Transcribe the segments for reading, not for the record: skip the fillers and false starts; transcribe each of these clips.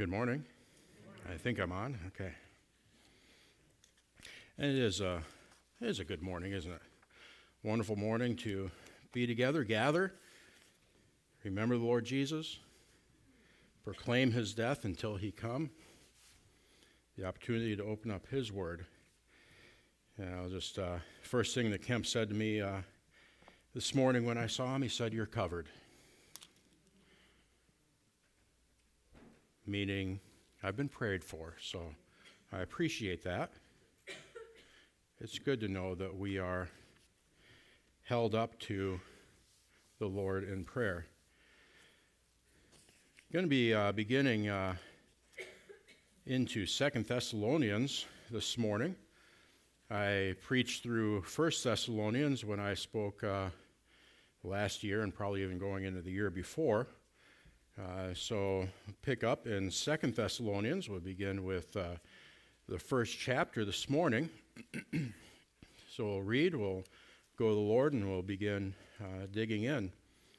Good morning. I think I'm on. Okay. And it is a good morning, isn't it? Wonderful morning to be together, gather, remember the Lord Jesus, proclaim his death until he come, the opportunity to open up his word. And I'll just, first thing that Kemp said to me this morning when I saw him, he said, "You're covered." Meaning, I've been prayed for, so I appreciate that. It's good to know that we are held up to the Lord in prayer. I'm going to be beginning into 2 Thessalonians this morning. I preached through 1 Thessalonians when I spoke last year and probably even going into the year before. So pick up in 2 Thessalonians. We'll begin with the first chapter this morning. So we'll read, we'll go to the Lord, and we'll begin digging in.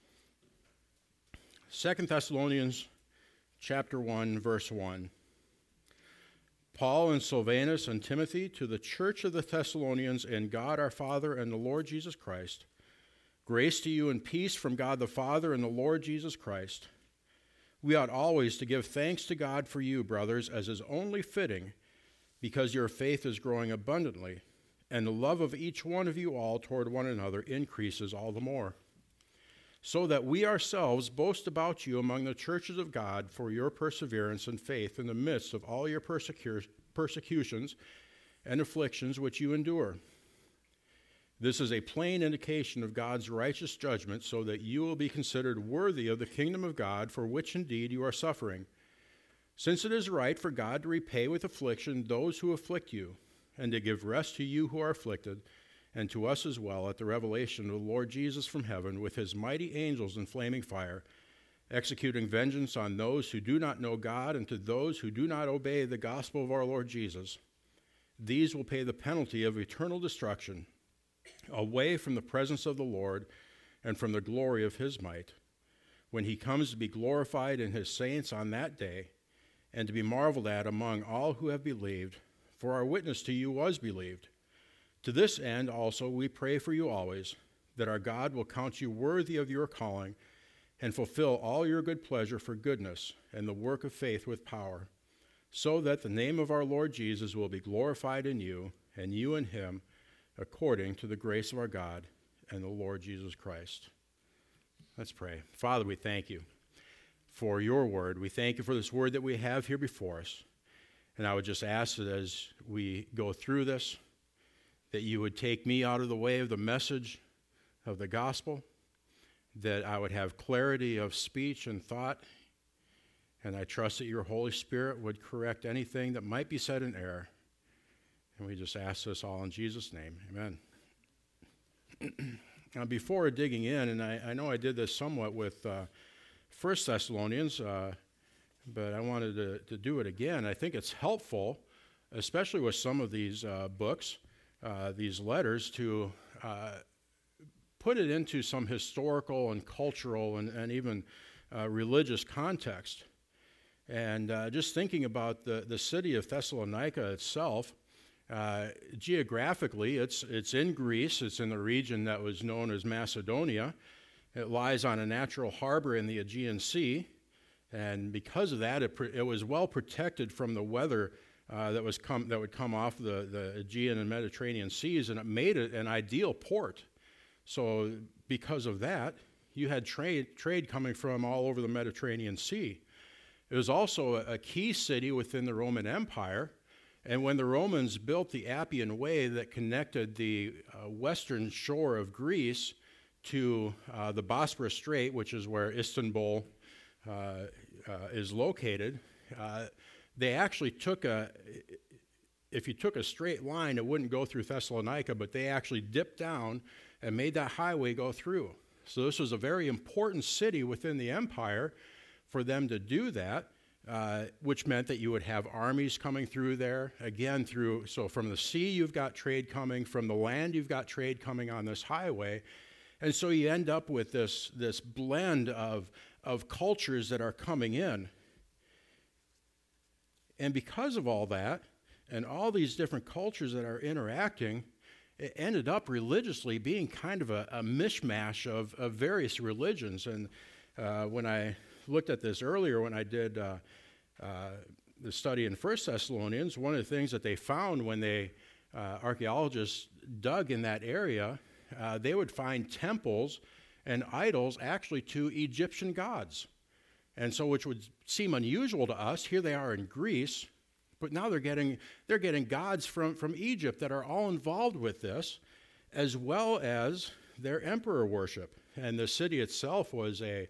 2 Thessalonians chapter 1, verse 1. Paul and Silvanus and Timothy, to the church of the Thessalonians in God our Father and the Lord Jesus Christ, grace to you and peace from God the Father and the Lord Jesus Christ. We ought always to give thanks to God for you, brothers, as is only fitting, because your faith is growing abundantly, and the love of each one of you all toward one another increases all the more, so that we ourselves boast about you among the churches of God for your perseverance and faith in the midst of all your persecutions and afflictions which you endure. This is a plain indication of God's righteous judgment, so that you will be considered worthy of the kingdom of God, for which indeed you are suffering. Since it is right for God to repay with affliction those who afflict you, and to give rest to you who are afflicted, and to us as well at the revelation of the Lord Jesus from heaven, with his mighty angels in flaming fire, executing vengeance on those who do not know God, and to those who do not obey the gospel of our Lord Jesus. These will pay the penalty of eternal destruction, away from the presence of the Lord and from the glory of his might, when he comes to be glorified in his saints on that day, and to be marveled at among all who have believed, for our witness to you was believed. To this end also we pray for you always, that our God will count you worthy of your calling, and fulfill all your good pleasure for goodness and the work of faith with power, so that the name of our Lord Jesus will be glorified in you, and you in him, according to the grace of our God and the Lord Jesus Christ. Let's pray. Father, we thank you for your word. We thank you for this word that we have here before us. And I would just ask that as we go through this, that you would take me out of the way of the message of the gospel, that I would have clarity of speech and thought, and I trust that your Holy Spirit would correct anything that might be said in error. And we just ask this all in Jesus' name. Amen. Now, before digging in, and I know I did this somewhat with 1 Thessalonians, but I wanted to do it again. I think it's helpful, especially with some of these books, these letters, to put it into some historical and cultural and even religious context. And just thinking about the city of Thessalonica itself, geographically, it's in Greece. It's in the region that was known as Macedonia. It lies on a natural harbor in the Aegean Sea, and because of that, it was well protected from the weather that would come off the Aegean and Mediterranean seas, and it made it an ideal port. So, because of that, you had trade coming from all over the Mediterranean Sea. It was also a key city within the Roman Empire. And when the Romans built the Appian Way that connected the western shore of Greece to the Bosporus Strait, which is where Istanbul is located, they actually if you took a straight line, it wouldn't go through Thessalonica, but they actually dipped down and made that highway go through. So this was a very important city within the empire for them to do that. Which meant that you would have armies coming through there, again, so from the sea you've got trade coming, from the land you've got trade coming on this highway, and so you end up with this blend of cultures that are coming in. And because of all that, and all these different cultures that are interacting, it ended up religiously being kind of a mishmash of various religions. And when I looked at this earlier, when I did the study in 1 Thessalonians, one of the things that they found when archaeologists dug in that area, they would find temples and idols actually to Egyptian gods. And so, which would seem unusual to us, here they are in Greece, but now they're getting gods from Egypt that are all involved with this, as well as their emperor worship. And the city itself was a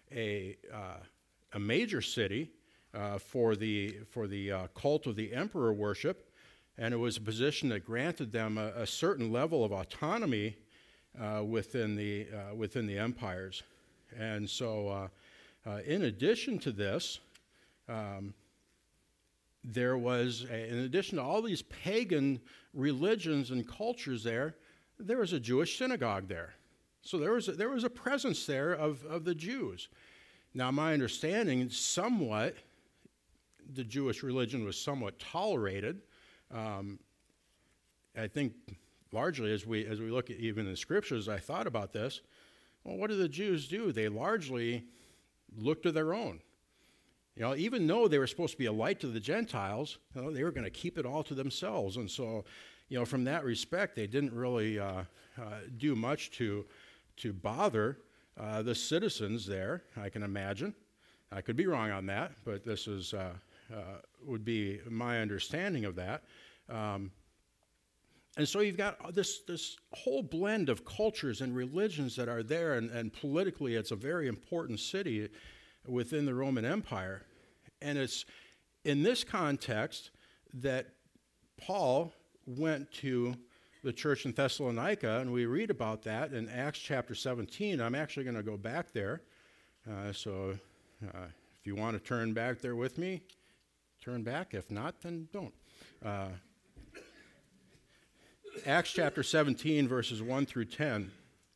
major city for the cult of the emperor worship, and it was a position that granted them a certain level of autonomy within the empires. And so, in addition to this, there was, in addition to all these pagan religions and cultures there was a Jewish synagogue there. So there was a presence there of the Jews. Now, my understanding, somewhat, the Jewish religion was somewhat tolerated. I think largely, as we look at even in the scriptures, I thought about this. Well, what do the Jews do? They largely look to their own. Even though they were supposed to be a light to the Gentiles, they were going to keep it all to themselves. And so, from that respect, they didn't really do much to bother the citizens there, I can imagine. I could be wrong on that, but this would be my understanding of that. And so you've got this whole blend of cultures and religions that are there, and politically it's a very important city within the Roman Empire. And it's in this context that Paul went to the church in Thessalonica, and we read about that in Acts chapter 17. I'm actually going to go back there. So if you want to turn back there with me, turn back. If not, then don't. Acts chapter 17, verses 1 through 10.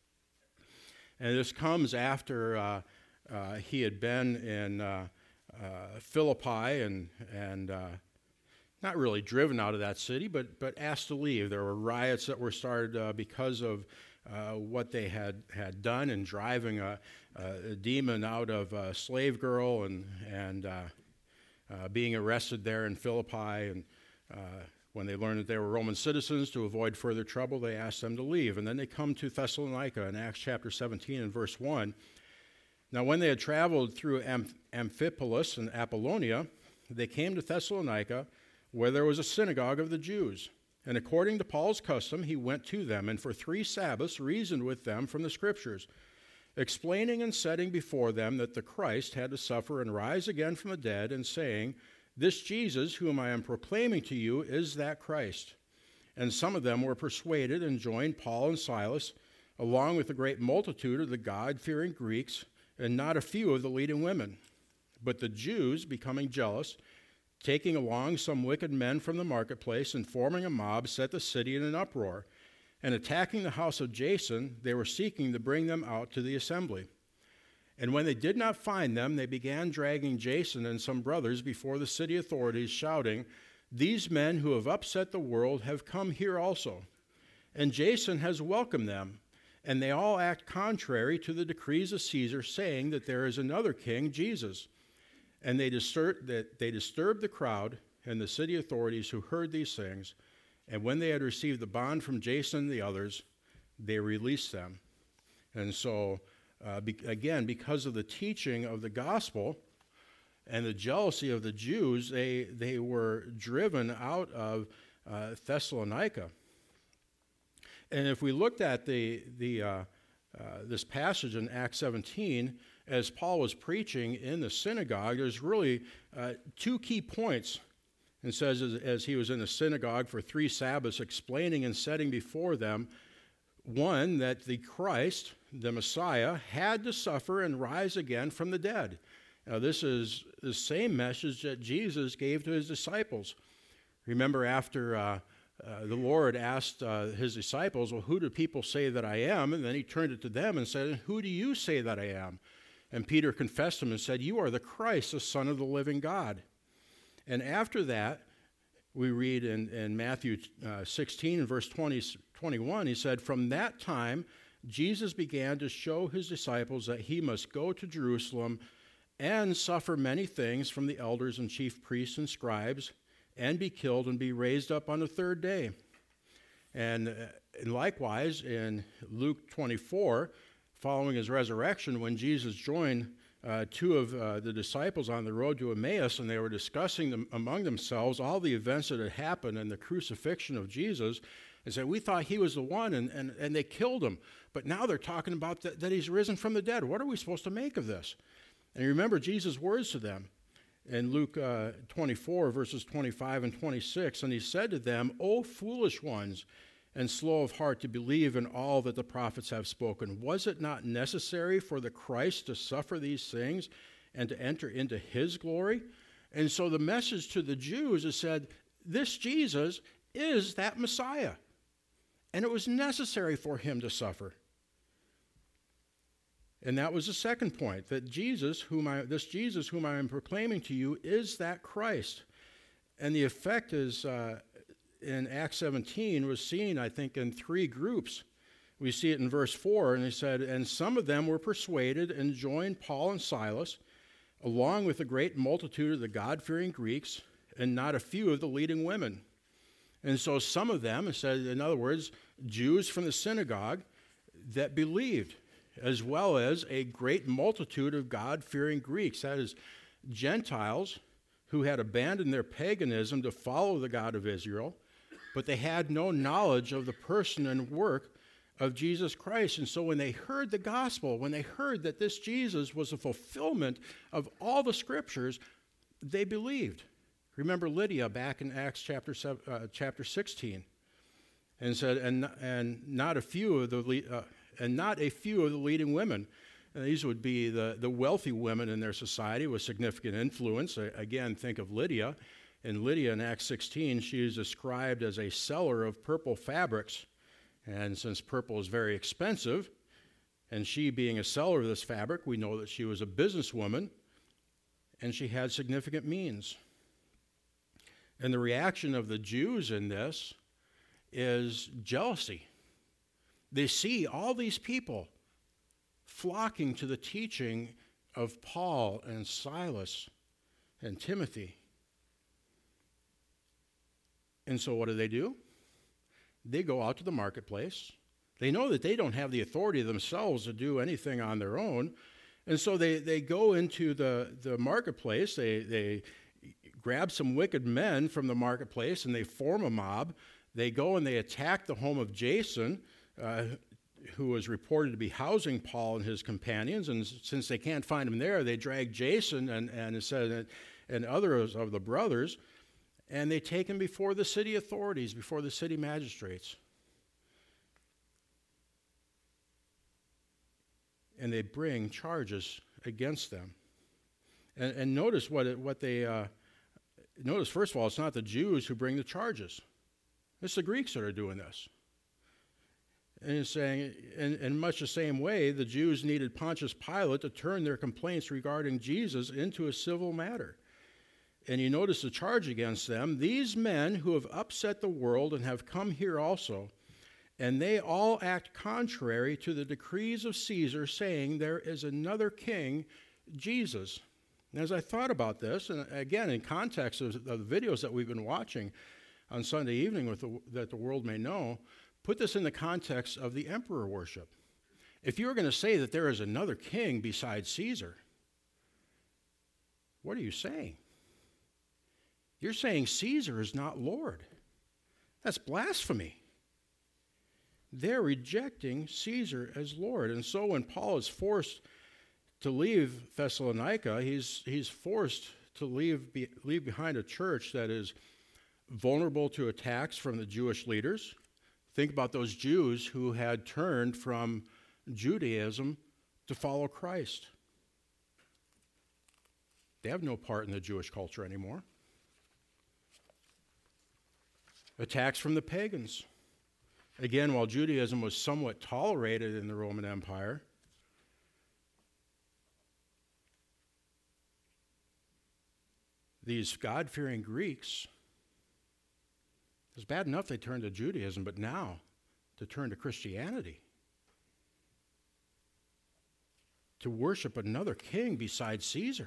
And this comes after he had been in Philippi and not really driven out of that city, but asked to leave. There were riots that were started because of what they had done in driving a demon out of a slave girl and being arrested there in Philippi. And when they learned that they were Roman citizens, to avoid further trouble, they asked them to leave. And then they come to Thessalonica in Acts chapter 17 and verse 1. Now, when they had traveled through Amphipolis and Apollonia, they came to Thessalonica, where there was a synagogue of the Jews. And according to Paul's custom, he went to them, and for 3 Sabbaths reasoned with them from the Scriptures, explaining and setting before them that the Christ had to suffer and rise again from the dead, and saying, "This Jesus, whom I am proclaiming to you, is that Christ." And some of them were persuaded and joined Paul and Silas, along with a great multitude of the God-fearing Greeks, and not a few of the leading women. But the Jews, becoming jealous, taking along some wicked men from the marketplace and forming a mob, set the city in an uproar. And attacking the house of Jason, they were seeking to bring them out to the assembly. And when they did not find them, they began dragging Jason and some brothers before the city authorities, shouting, "These men who have upset the world have come here also. And Jason has welcomed them. And they all act contrary to the decrees of Caesar, saying that there is another king, Jesus." And they disturbed the crowd and the city authorities who heard these things. And when they had received the bond from Jason and the others, they released them. And so, again, because of the teaching of the gospel and the jealousy of the Jews, they were driven out of Thessalonica. And if we looked at this passage in Acts 17, as Paul was preaching in the synagogue, there's really 2 key points. It says, as he was in the synagogue for 3 Sabbaths, explaining and setting before them, one, that the Christ, the Messiah, had to suffer and rise again from the dead. Now, this is the same message that Jesus gave to his disciples. Remember, after the Lord asked his disciples, "Well, who do people say that I am?" And then he turned it to them and said, "Who do you say that I am?" And Peter confessed him and said, "You are the Christ, the Son of the living God." And after that, we read in Matthew 16 and verse 21, he said, "From that time, Jesus began to show his disciples that he must go to Jerusalem and suffer many things from the elders and chief priests and scribes, and be killed and be raised up on the third day." And likewise, in Luke 24, following his resurrection, when Jesus joined two of the disciples on the road to Emmaus, and they were discussing among themselves all the events that had happened and the crucifixion of Jesus, and said, "We thought he was the one, and they killed him. But now they're talking about that he's risen from the dead. What are we supposed to make of this?" And you remember Jesus' words to them in Luke 24, verses 25 and 26, and he said to them, "O foolish ones, and slow of heart to believe in all that the prophets have spoken. Was it not necessary for the Christ to suffer these things and to enter into his glory?" And so the message to the Jews is said, this Jesus is that Messiah, and it was necessary for him to suffer. And that was the second point, that this Jesus whom I am proclaiming to you is that Christ. And the effect is in Acts 17 was seen, I think, in three groups. We see it in verse 4, and he said, "And some of them were persuaded and joined Paul and Silas, along with a great multitude of the God-fearing Greeks, and not a few of the leading women." And so some of them, it said, in other words, Jews from the synagogue that believed, as well as a great multitude of God-fearing Greeks, that is, Gentiles who had abandoned their paganism to follow the God of Israel, but they had no knowledge of the person and work of Jesus Christ. And so when they heard the gospel, when they heard that this Jesus was a fulfillment of all the scriptures, they believed. Remember Lydia back in Acts chapter 16, and said, and not a few of the leading women. And these would be the wealthy women in their society with significant influence. Again, think of Lydia. And Lydia in Acts 16, she is described as a seller of purple fabrics. And since purple is very expensive, and she being a seller of this fabric, we know that she was a businesswoman, and she had significant means. And the reaction of the Jews in this is jealousy. They see all these people flocking to the teaching of Paul and Silas and Timothy. And so what do? They go out to the marketplace. They know that they don't have the authority themselves to do anything on their own. And so they go into the marketplace. They grab some wicked men from the marketplace, and they form a mob. They go and they attack the home of Jason, who was reported to be housing Paul and his companions. And since they can't find him there, they drag Jason and others of the brothers, and they take him before the city authorities, before the city magistrates. And they bring charges against them. And notice notice, first of all, it's not the Jews who bring the charges. It's the Greeks that are doing this. And it's saying, in much the same way, the Jews needed Pontius Pilate to turn their complaints regarding Jesus into a civil matter. And you notice the charge against them: "These men who have upset the world and have come here also, and they all act contrary to the decrees of Caesar, saying there is another king, Jesus." And as I thought about this, and again in context of the videos that we've been watching on Sunday evening that the world may know, put this in the context of the emperor worship. If you were going to say that there is another king besides Caesar, what are you saying? You're saying Caesar is not Lord. That's blasphemy. They're rejecting Caesar as Lord. And so when Paul is forced to leave Thessalonica, he's forced to leave behind a church that is vulnerable to attacks from the Jewish leaders. Think about those Jews who had turned from Judaism to follow Christ. They have no part in the Jewish culture anymore. Attacks from the pagans. Again, while Judaism was somewhat tolerated in the Roman Empire, these God-fearing Greeks, it's bad enough they turned to Judaism, but now to turn to Christianity, to worship another king besides Caesar.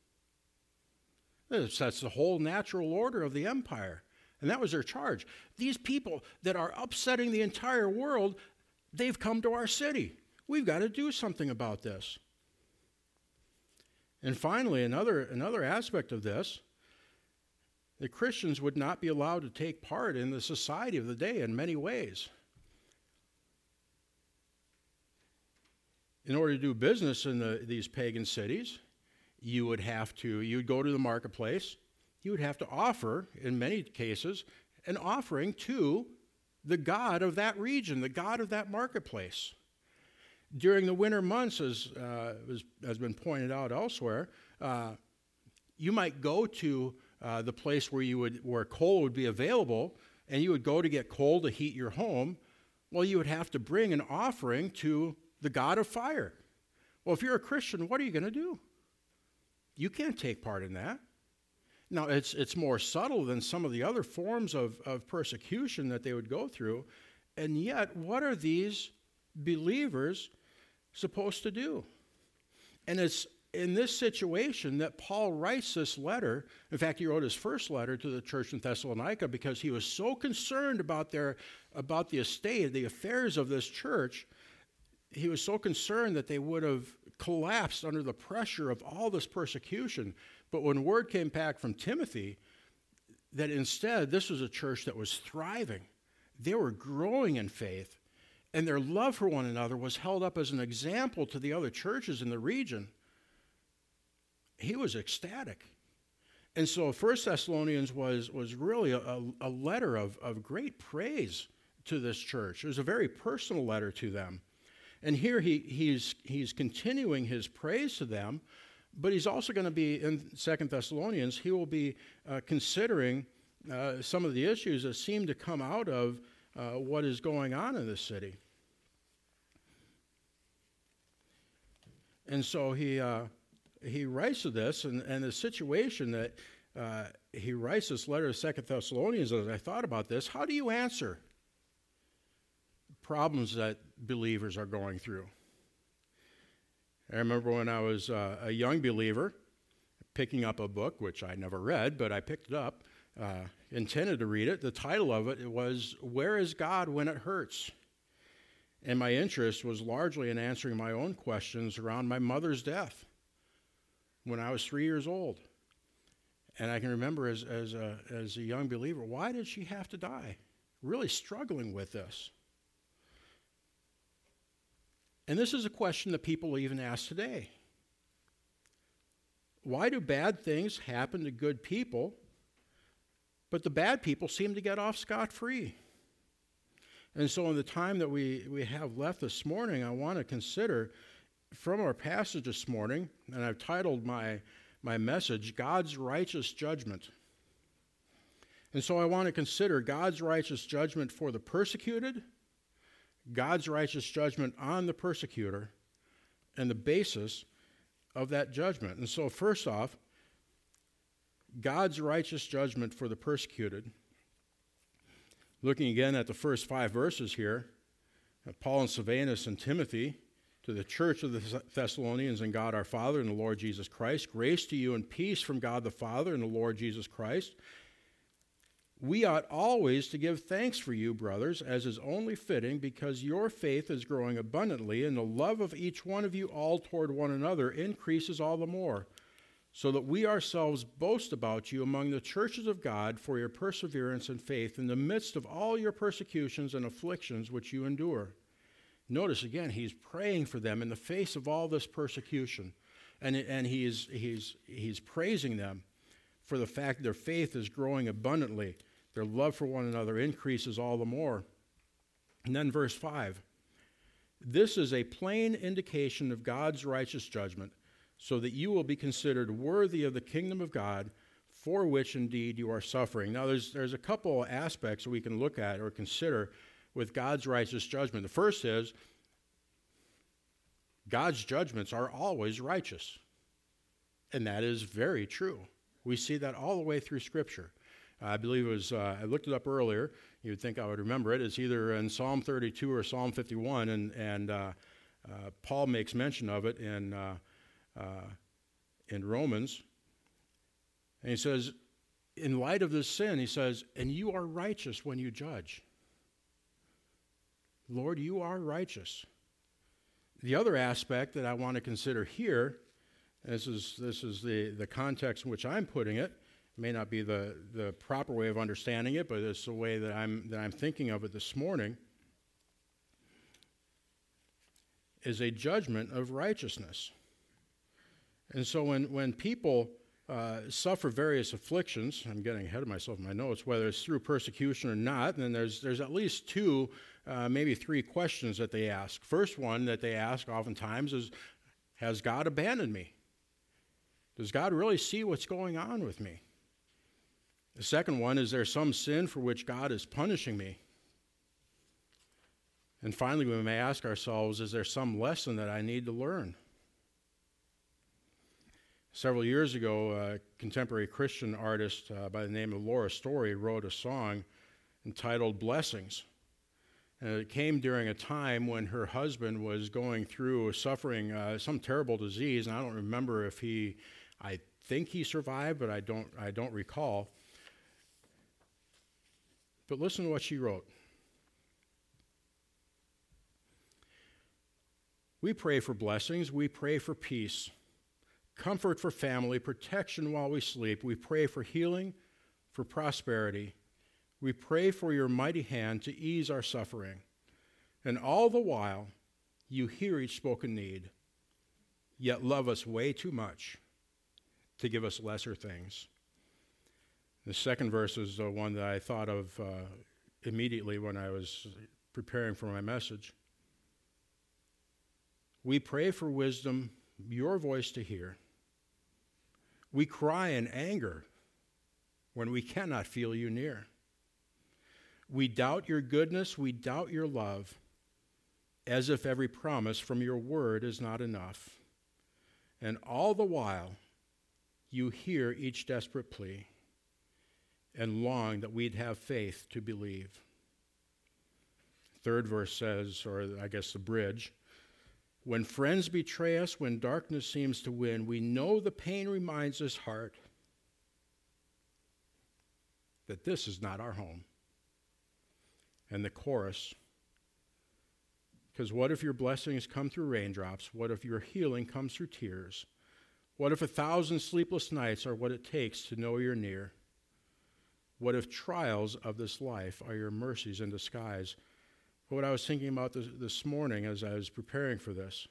That's the whole natural order of the empire. And that was their charge. These people that are upsetting the entire world, they've come to our city. We've got to do something about this. And finally, another aspect of this, the Christians would not be allowed to take part in the society of the day in many ways. In order to do business in these pagan cities, you'd go to the marketplace, you would have to offer, in many cases, an offering to the god of that region, the god of that marketplace. During the winter months, as has been pointed out elsewhere, you might go to the place where coal would be available, and you would go to get coal to heat your home. Well, you would have to bring an offering to the god of fire. Well, if you're a Christian, what are you going to do? You can't take part in that. Now, it's more subtle than some of the other forms of persecution that they would go through, and yet, what are these believers supposed to do? And it's in this situation that Paul writes this letter. In fact, he wrote his first letter to the church in Thessalonica because he was so concerned about the estate, the affairs of this church. He was so concerned that they would have collapsed under the pressure of all this persecution. But when word came back from Timothy that instead this was a church that was thriving, they were growing in faith, and their love for one another was held up as an example to the other churches in the region, he was ecstatic. And so 1 Thessalonians was really a letter of great praise to this church. It was a very personal letter to them. And here he's continuing his praise to them, but he's also going to be, in 2 Thessalonians, he will be considering some of the issues that seem to come out of what is going on in this city. And so he writes to this, and the situation that he writes this letter to 2 Thessalonians, as I thought about this, how do you answer problems that believers are going through? I remember when I was a young believer, picking up a book, which I never read, but I picked it up, intended to read it. The title of it was, Where is God When It Hurts? And my interest was largely in answering my own questions around my mother's death when I was 3 years old. And I can remember as a young believer, why did she have to die? Really struggling with this. And this is a question that people even ask today. Why do bad things happen to good people, but the bad people seem to get off scot-free? And so in the time that we have left this morning, I want to consider from our passage this morning, and I've titled my message, God's Righteous Judgment. And so I want to consider God's righteous judgment for the persecuted, God's righteous judgment on the persecutor, and the basis of that judgment. And so first off, God's righteous judgment for the persecuted. Looking again at the first 5 verses here, Paul and Silvanus and Timothy, to the church of the Thessalonians and God our Father and the Lord Jesus Christ, grace to you and peace from God the Father and the Lord Jesus Christ. We ought always to give thanks for you, brothers, as is only fitting, because your faith is growing abundantly, and the love of each one of you all toward one another increases all the more, so that we ourselves boast about you among the churches of God for your perseverance and faith in the midst of all your persecutions and afflictions which you endure. Notice again, he's praying for them in the face of all this persecution, and he's praising them for the fact that their faith is growing abundantly. Their love for one another increases all the more. And then verse 5, this is a plain indication of God's righteous judgment, so that you will be considered worthy of the kingdom of God, for which indeed you are suffering. Now there's a couple aspects we can look at or consider with God's righteous judgment. The first is, God's judgments are always righteous. And that is very true. We see that all the way through Scripture. I believe it was, I looked it up earlier. You would think I would remember it. It's either in Psalm 32 or Psalm 51, and Paul makes mention of it in Romans. And he says, in light of this sin, he says, and you are righteous when you judge. Lord, you are righteous. The other aspect that I want to consider here, this is the context in which I'm putting it. It may not be the proper way of understanding it, but it's the way that I'm thinking of it this morning, is a judgment of righteousness. And so when people suffer various afflictions, I'm getting ahead of myself in my notes, whether it's through persecution or not, then there's at least two, maybe three questions that they ask. First one that they ask oftentimes is, has God abandoned me? Does God really see what's going on with me? The second one, is there some sin for which God is punishing me? And finally, we may ask ourselves, is there some lesson that I need to learn? Several years ago, a contemporary Christian artist by the name of Laura Story wrote a song entitled Blessings. And it came during a time when her husband was going through suffering some terrible disease, and I don't remember if I think he survived, but I don't recall. But listen to what she wrote. We pray for blessings, we pray for peace, comfort for family, protection while we sleep. We pray for healing, for prosperity. We pray for your mighty hand to ease our suffering. And all the while, you hear each spoken need, yet love us way too much to give us lesser things. The second verse is the one that I thought of immediately when I was preparing for my message. We pray for wisdom, your voice to hear. We cry in anger when we cannot feel you near. We doubt your goodness, we doubt your love, as if every promise from your word is not enough. And all the while, you hear each desperate plea and long that we'd have faith to believe. Third verse says, or I guess the bridge, when friends betray us, when darkness seems to win, we know the pain reminds this heart that this is not our home. And the chorus, because what if your blessings come through raindrops? What if your healing comes through tears? What if 1,000 sleepless nights are what it takes to know you're near? What if trials of this life are your mercies in disguise? What I was thinking about this morning as I was preparing for this.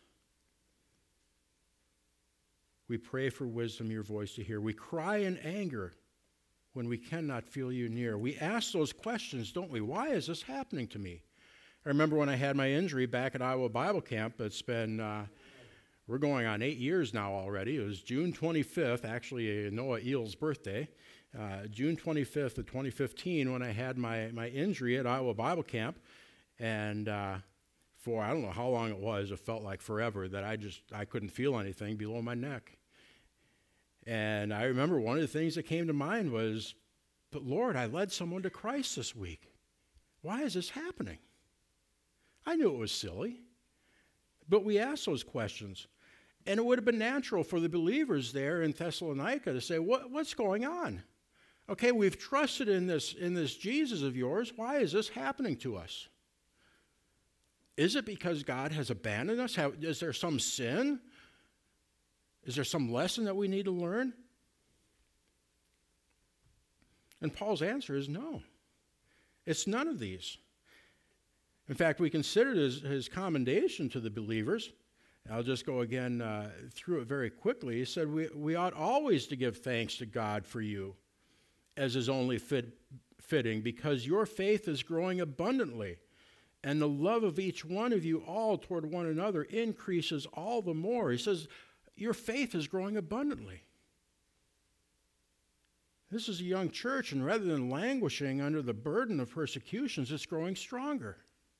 We pray for wisdom, your voice to hear. We cry in anger when we cannot feel you near. We ask those questions, don't we? Why is this happening to me? I remember when I had my injury back at Iowa Bible Camp. It's been, we're going on 8 years now already. It was June 25th, actually Noah Eel's birthday. June 25th of 2015 when I had my injury at Iowa Bible Camp. And for I don't know how long it was, it felt like forever that I couldn't feel anything below my neck. And I remember one of the things that came to mind was, but Lord, I led someone to Christ this week. Why is this happening? I knew it was silly, but we asked those questions. And it would have been natural for the believers there in Thessalonica to say, what's going on? Okay, we've trusted in this Jesus of yours. Why is this happening to us? Is it because God has abandoned us? Is there some sin? Is there some lesson that we need to learn? And Paul's answer is no. It's none of these. In fact, we considered his commendation to the believers. I'll just go again through it very quickly. He said, we ought always to give thanks to God for you, as is only fitting, because your faith is growing abundantly, and the love of each one of you all toward one another increases all the more. He says, your faith is growing abundantly. This is a young church, and rather than languishing under the burden of persecutions, it's growing stronger.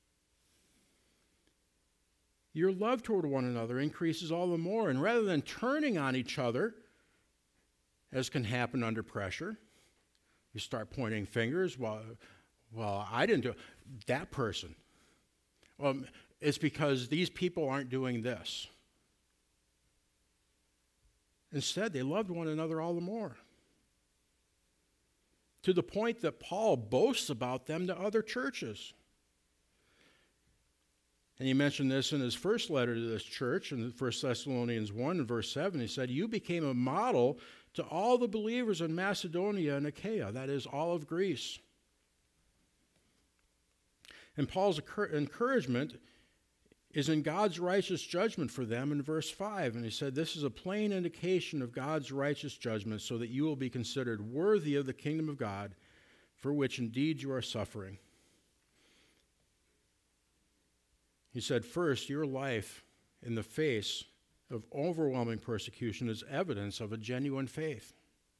Your love toward one another increases all the more, and rather than turning on each other as can happen under pressure. You start pointing fingers. Well, I didn't do it. That person. Well, it's because these people aren't doing this. Instead, they loved one another all the more, to the point that Paul boasts about them to other churches. And he mentioned this in his first letter to this church in 1 Thessalonians 1, verse 7. He said, "You became a model to all the believers in Macedonia and Achaia," that is, all of Greece. And Paul's encouragement is in God's righteous judgment for them in verse 5. And he said, "This is a plain indication of God's righteous judgment, so that you will be considered worthy of the kingdom of God, for which indeed you are suffering." He said, first, your life in the face of overwhelming persecution is evidence of a genuine faith.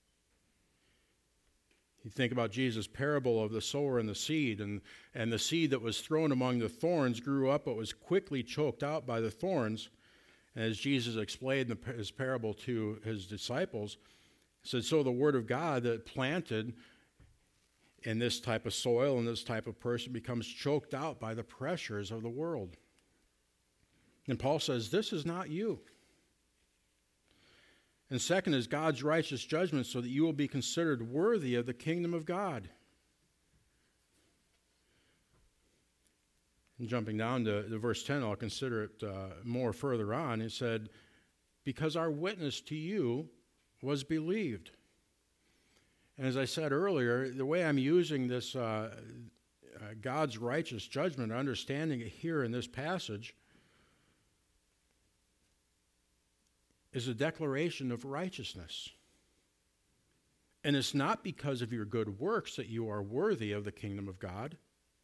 You think about Jesus' parable of the sower and the seed, and the seed that was thrown among the thorns grew up but was quickly choked out by the thorns. And as Jesus explained his parable to his disciples, he said, so the word of God that planted in this type of soil and this type of person becomes choked out by the pressures of the world. And Paul says, this is not you. And second is God's righteous judgment, so that you will be considered worthy of the kingdom of God. And jumping down to verse 10, I'll consider it more further on. He said, because our witness to you was believed. And as I said earlier, the way I'm using this God's righteous judgment, understanding it here in this passage, is a declaration of righteousness. And it's not because of your good works that you are worthy of the kingdom of God,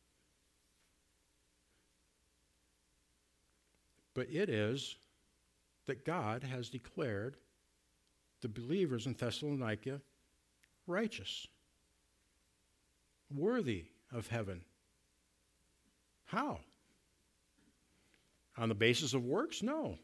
but it is that God has declared the believers in Thessalonica righteous, worthy of heaven. How? On the basis of works? No.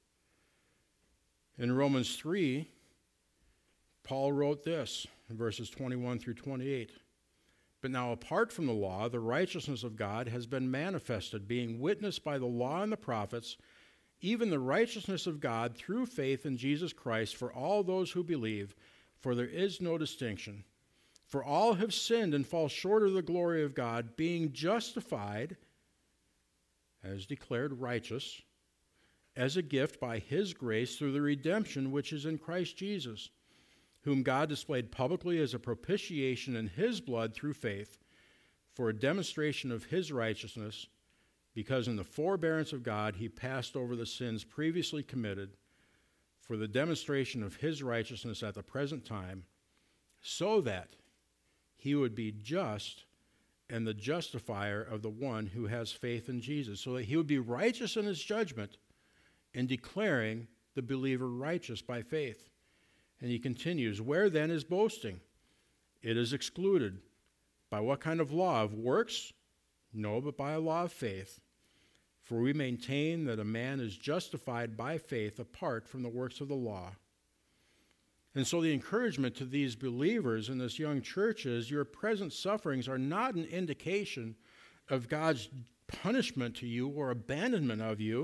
In Romans 3, Paul wrote this in verses 21 through 28. But now apart from the law, the righteousness of God has been manifested, being witnessed by the law and the prophets, even the righteousness of God through faith in Jesus Christ for all those who believe, for there is no distinction. For all have sinned and fall short of the glory of God, being justified, as declared righteous, as a gift by his grace through the redemption which is in Christ Jesus, whom God displayed publicly as a propitiation in his blood through faith, for a demonstration of his righteousness, because in the forbearance of God he passed over the sins previously committed, for the demonstration of his righteousness at the present time, so that he would be just and the justifier of the one who has faith in Jesus, so that he would be righteous in his judgment, and declaring the believer righteous by faith. And he continues, where then is boasting? It is excluded. By what kind of law? Of works? No, but by a law of faith. For we maintain that a man is justified by faith apart from the works of the law. And so the encouragement to these believers in this young church is, your present sufferings are not an indication of God's punishment to you or abandonment of you,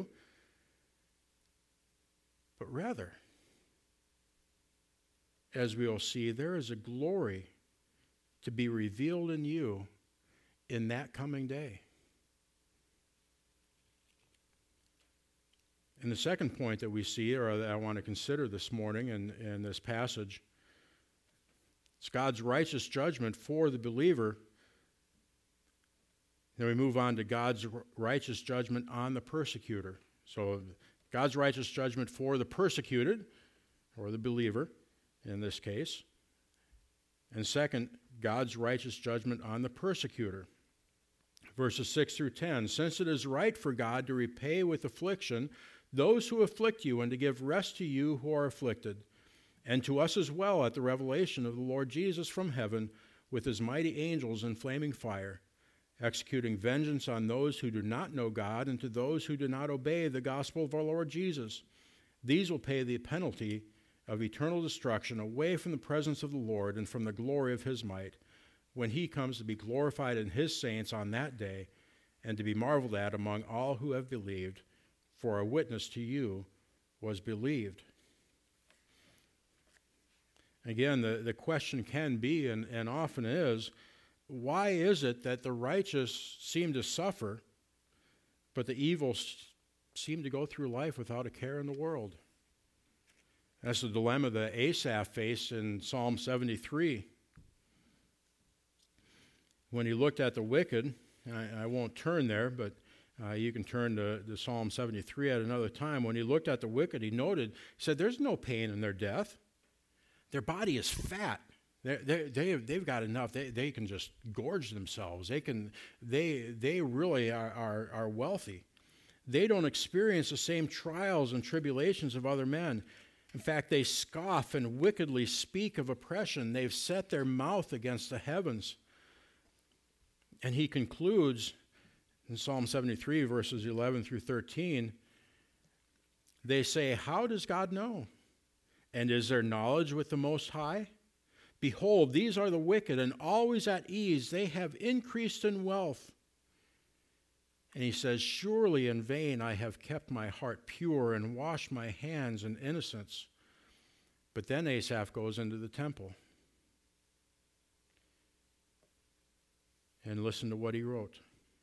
but rather, as we will see, there is a glory to be revealed in you in that coming day. And the second point that we see, or that I want to consider this morning in this passage, it's God's righteous judgment for the believer. Then we move on to God's righteous judgment on the persecutor. So God's righteous judgment for the persecuted, or the believer in this case. And second, God's righteous judgment on the persecutor. Verses 6 through 10, since it is right for God to repay with affliction those who afflict you, and to give rest to you who are afflicted, and to us as well at the revelation of the Lord Jesus from heaven with his mighty angels in flaming fire, executing vengeance on those who do not know God and to those who do not obey the gospel of our Lord Jesus. These will pay the penalty of eternal destruction away from the presence of the Lord and from the glory of his might, when he comes to be glorified in his saints on that day and to be marveled at among all who have believed, for a witness to you was believed. Again, the question can be, and often is, why is it that the righteous seem to suffer, but the evil seem to go through life without a care in the world? That's the dilemma that Asaph faced in Psalm 73. When he looked at the wicked, I won't turn there, but you can turn to Psalm 73 at another time. When he looked at the wicked, he said, there's no pain in their death. Their body is fat. They've got enough. They can just gorge themselves. They really are wealthy. They don't experience the same trials and tribulations of other men. In fact, they scoff and wickedly speak of oppression. They've set their mouth against the heavens. And he concludes in Psalm 73, verses 11 through 13, they say, how does God know? And is there knowledge with the Most High? Behold, these are the wicked, and always at ease. They have increased in wealth. And he says, surely in vain I have kept my heart pure and washed my hands in innocence. But then Asaph goes into the temple. And listen to what he wrote.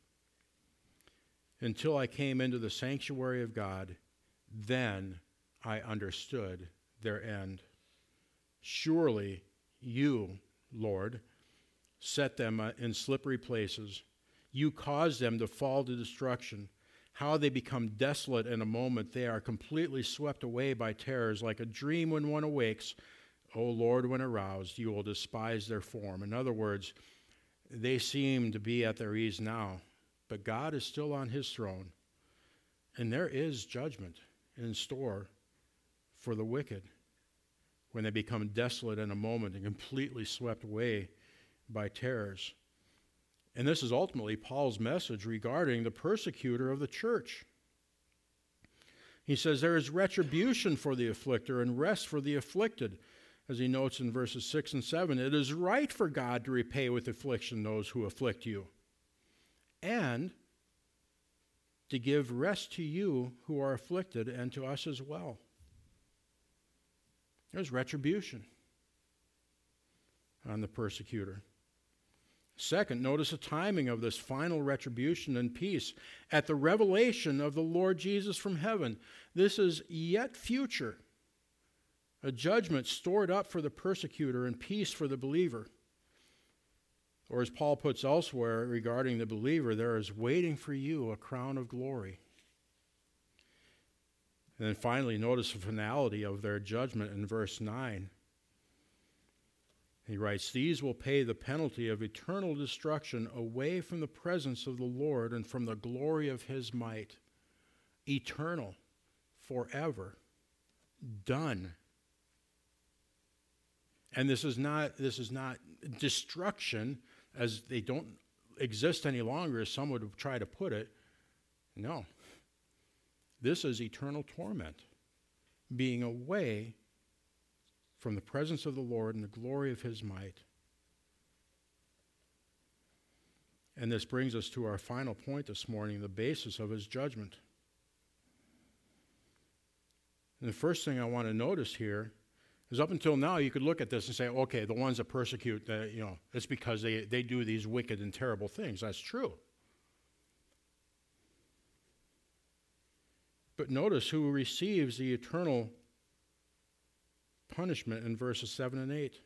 Until I came into the sanctuary of God, then I understood their end. Surely you, Lord, set them in slippery places. You caused them to fall to destruction. How they become desolate in a moment. They are completely swept away by terrors, like a dream when one awakes. O Lord, when aroused, you will despise their form. In other words, they seem to be at their ease now, but God is still on his throne, and there is judgment in store for the wicked when they become desolate in a moment and completely swept away by terrors. And this is ultimately Paul's message regarding the persecutor of the church. He says there is retribution for the afflicter and rest for the afflicted. As he notes in verses 6 and 7, it is right for God to repay with affliction those who afflict you, and to give rest to you who are afflicted and to us as well. There's retribution on the persecutor. Second, notice the timing of this final retribution and peace at the revelation of the Lord Jesus from heaven. This is yet future, a judgment stored up for the persecutor and peace for the believer. Or as Paul puts elsewhere regarding the believer, there is waiting for you a crown of glory. And then finally, notice the finality of their judgment in verse 9. He writes, these will pay the penalty of eternal destruction away from the presence of the Lord and from the glory of his might. Eternal, forever, done. And this is not destruction, as they don't exist any longer, as some would try to put it. No. This is eternal torment, being away from the presence of the Lord and the glory of his might. And this brings us to our final point this morning, the basis of his judgment. And the first thing I want to notice here is up until now you could look at this and say, okay, the ones that persecute, it's because they do these wicked and terrible things. That's true. But notice who receives the eternal punishment in verses 7 and 8.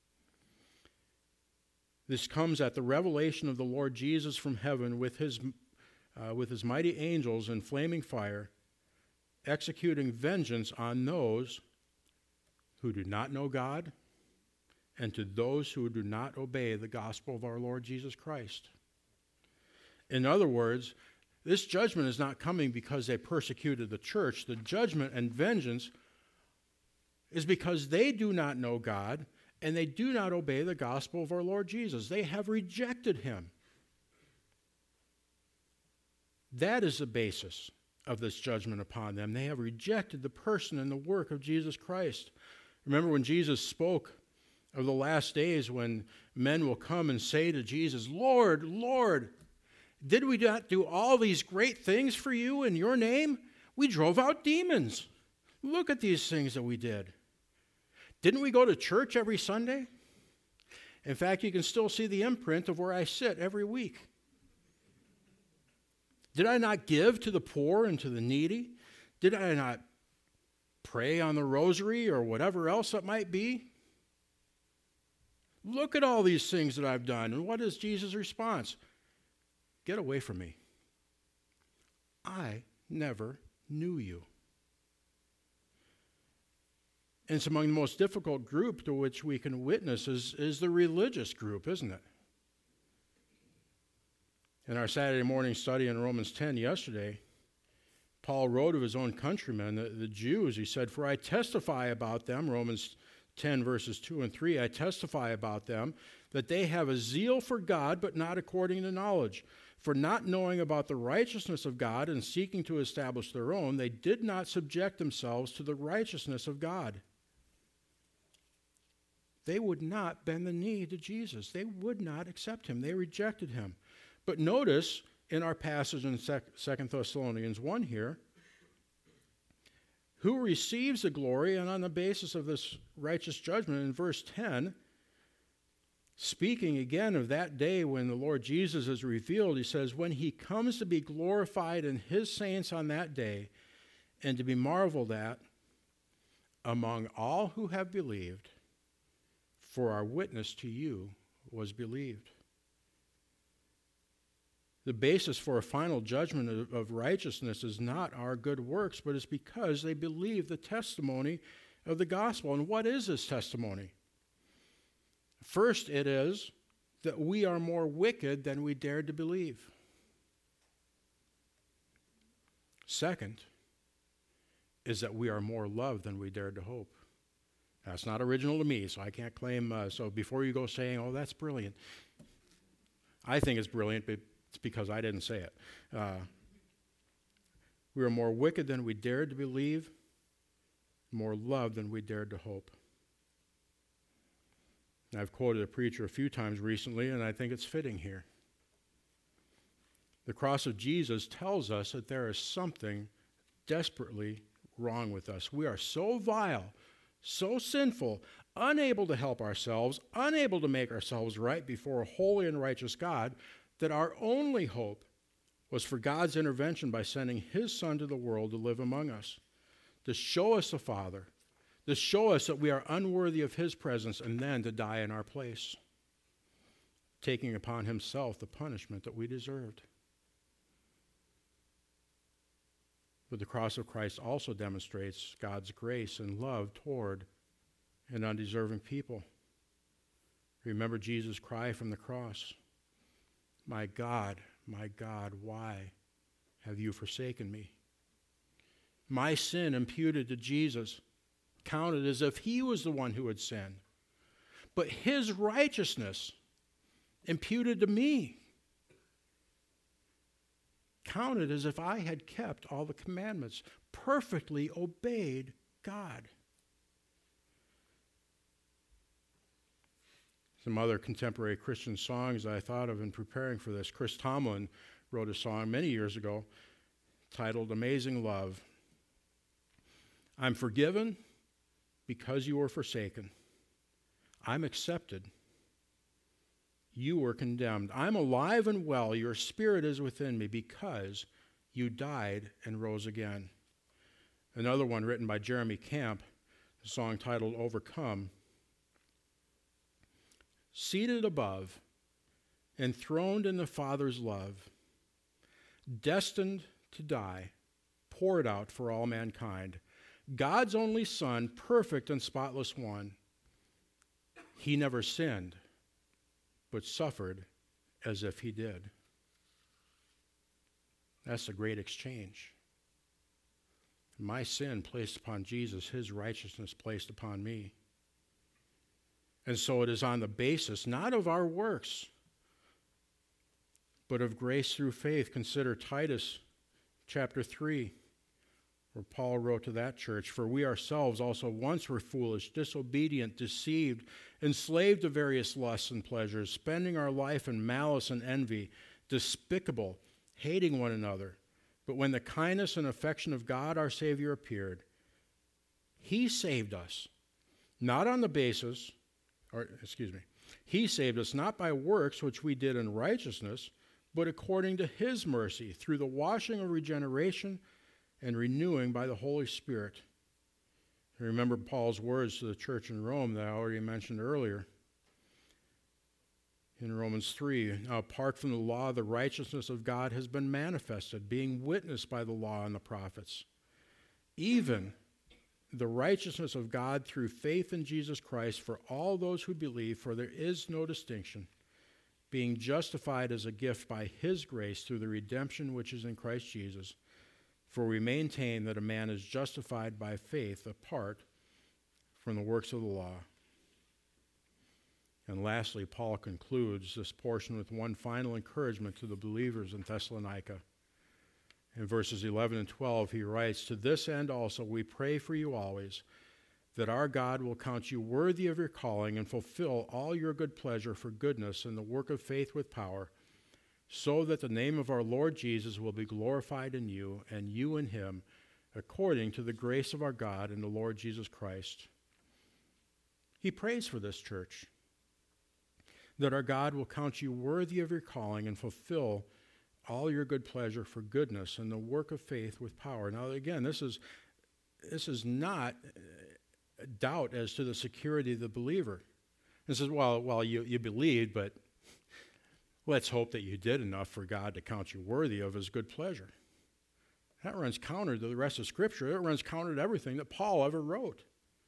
This comes at the revelation of the Lord Jesus from heaven with his mighty angels in flaming fire, executing vengeance on those who do not know God and to those who do not obey the gospel of our Lord Jesus Christ. In other words, this judgment is not coming because they persecuted the church. The judgment and vengeance is because they do not know God and they do not obey the gospel of our Lord Jesus. They have rejected him. That is the basis of this judgment upon them. They have rejected the person and the work of Jesus Christ. Remember when Jesus spoke of the last days when men will come and say to Jesus, Lord, Lord, did we not do all these great things for you in your name? We drove out demons. Look at these things that we did. Didn't we go to church every Sunday? In fact, you can still see the imprint of where I sit every week. Did I not give to the poor and to the needy? Did I not pray on the rosary or whatever else it might be? Look at all these things that I've done. And what is Jesus' response? Get away from me. I never knew you. And it's among the most difficult group to which we can witness is the religious group, isn't it? In our Saturday morning study in Romans 10 yesterday, Paul wrote of his own countrymen, the Jews. He said, for I testify about them, Romans 10 verses 2 and 3, I testify about them that they have a zeal for God, but not according to knowledge. For not knowing about the righteousness of God and seeking to establish their own, they did not subject themselves to the righteousness of God. They would not bend the knee to Jesus. They would not accept him. They rejected him. But notice in our passage in 2 Thessalonians 1 here, who receives the glory, and on the basis of this righteous judgment in verse 10, speaking again of that day when the Lord Jesus is revealed, he says, when he comes to be glorified in his saints on that day, and to be marveled at among all who have believed, for our witness to you was believed. The basis for a final judgment of righteousness is not our good works, but it's because they believe the testimony of the gospel. And what is this testimony? First, it is that we are more wicked than we dared to believe. Second, is that we are more loved than we dared to hope. That's not original to me, so I can't claim. So before you go saying, oh, that's brilliant, I think it's brilliant, but it's because I didn't say it. We are more wicked than we dared to believe, more loved than we dared to hope. I've quoted a preacher a few times recently, and I think it's fitting here. The cross of Jesus tells us that there is something desperately wrong with us. We are so vile, so sinful, unable to help ourselves, unable to make ourselves right before a holy and righteous God, that our only hope was for God's intervention by sending his Son to the world to live among us, to show us the Father, to show us that we are unworthy of his presence, and then to die in our place, taking upon himself the punishment that we deserved. But the cross of Christ also demonstrates God's grace and love toward an undeserving people. Remember Jesus' cry from the cross, my God, why have you forsaken me? My sin imputed to Jesus, counted as if he was the one who had sinned. But his righteousness imputed to me, counted as if I had kept all the commandments, perfectly obeyed God. Some other contemporary Christian songs I thought of in preparing for this. Chris Tomlin wrote a song many years ago titled Amazing Love. I'm forgiven because you were forsaken. I'm accepted. You were condemned. I'm alive and well. Your spirit is within me because you died and rose again. Another one written by Jeremy Camp, a song titled Overcome. Seated above, enthroned in the Father's love, destined to die, poured out for all mankind, God's only Son, perfect and spotless one. He never sinned, but suffered as if he did. That's a great exchange. My sin placed upon Jesus, his righteousness placed upon me. And so it is on the basis, not of our works, but of grace through faith. Consider Titus chapter 3, where Paul wrote to that church, "For we ourselves also once were foolish, disobedient, deceived, enslaved to various lusts and pleasures, spending our life in malice and envy, despicable, hating one another. But when the kindness and affection of God our Savior appeared, he saved us, not on the basis, he saved us not by works which we did in righteousness, but according to his mercy, through the washing of regeneration and renewing by the Holy Spirit." Remember Paul's words to the church in Rome that I already mentioned earlier. In Romans 3, "Now apart from the law, the righteousness of God has been manifested, being witnessed by the law and the prophets, even the righteousness of God through faith in Jesus Christ for all those who believe, for there is no distinction, being justified as a gift by his grace through the redemption which is in Christ Jesus. For we maintain that a man is justified by faith apart from the works of the law." And lastly, Paul concludes this portion with one final encouragement to the believers in Thessalonica. In verses 11 and 12, he writes, "To this end also we pray for you always, that our God will count you worthy of your calling and fulfill all your good pleasure for goodness and the work of faith with power, so that the name of our Lord Jesus will be glorified in you and you in him, according to the grace of our God and the Lord Jesus Christ." He prays for this church, that our God will count you worthy of your calling and fulfill all your good pleasure for goodness and the work of faith with power. Now, again, this is not a doubt as to the security of the believer. This is, well, you believed, but let's hope that you did enough for God to count you worthy of his good pleasure. That runs counter to the rest of Scripture. It runs counter to everything that Paul ever wrote.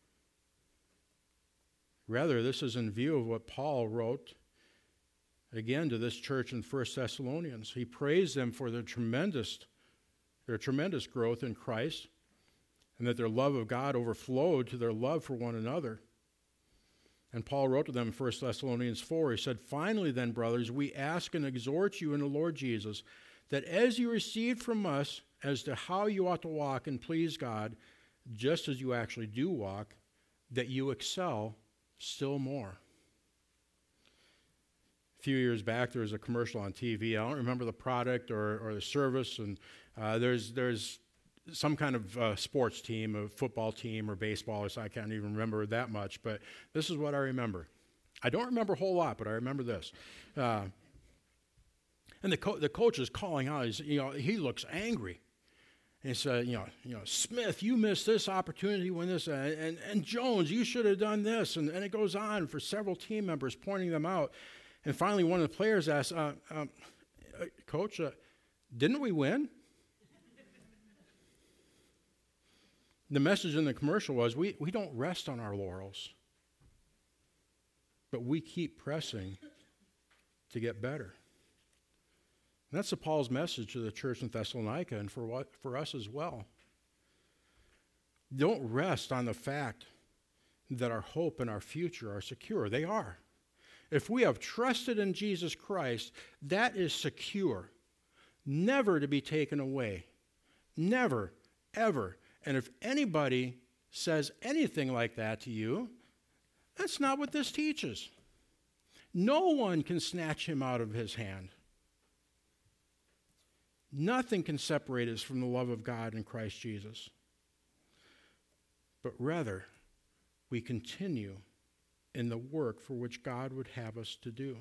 Rather, this is in view of what Paul wrote again to this church in 1 Thessalonians. He praised them for their tremendous growth in Christ, and that their love of God overflowed to their love for one another. And Paul wrote to them in 1 Thessalonians 4, he said, "Finally then, brothers, we ask and exhort you in the Lord Jesus, that as you received from us as to how you ought to walk and please God, just as you actually do walk, that you excel still more." A few years back, there was a commercial on TV. I don't remember the product or the service, and there's some kind of sports team, a football team or baseball, so I can't even remember that much, but this is what I remember. I don't remember a whole lot, but I remember this. And the coach is calling out. He looks angry. And he said, "Smith, you missed this opportunity when this, and Jones, you should have done this." And it goes on for several team members pointing them out. And finally, one of the players asked, "Coach, didn't we win?" The message in the commercial was, we don't rest on our laurels, but we keep pressing to get better. And that's Paul's message to the church in Thessalonica and for us as well. Don't rest on the fact that our hope and our future are secure. They are. If we have trusted in Jesus Christ, that is secure, never to be taken away. Never, ever. And if anybody says anything like that to you, that's not what this teaches. No one can snatch him out of his hand. Nothing can separate us from the love of God in Christ Jesus. But rather, we continue in the work for which God would have us to do.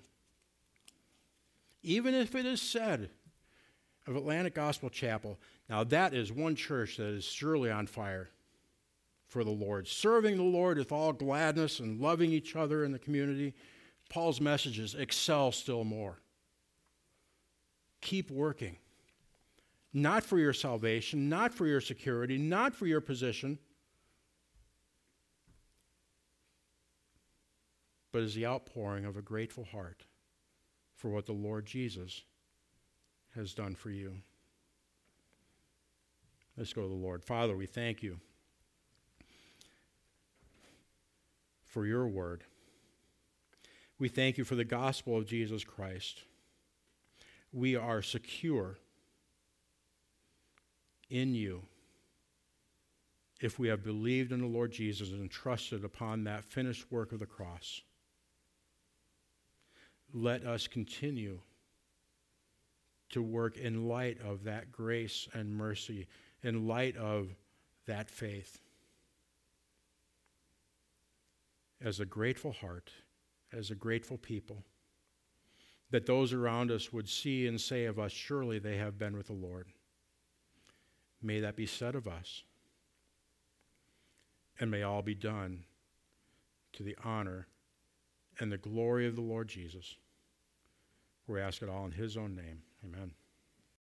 Even if it is said of Atlantic Gospel Chapel, now that is one church that is surely on fire for the Lord, serving the Lord with all gladness and loving each other in the community. Paul's message is excel still more. Keep working. Not for your salvation, not for your security, not for your position, but as the outpouring of a grateful heart for what the Lord Jesus has done for you. Let's go to the Lord. Father, we thank you for your word. We thank you for the gospel of Jesus Christ. We are secure in you. if we have believed in the Lord Jesus and trusted upon that finished work of the cross. Let us continue to work in light of that grace and mercy, in light of that faith. As a grateful heart, as a grateful people, that those around us would see and say of us, surely they have been with the Lord. May that be said of us. And may all be done to the honor and the glory of the Lord Jesus. We ask it all in his own name. Amen.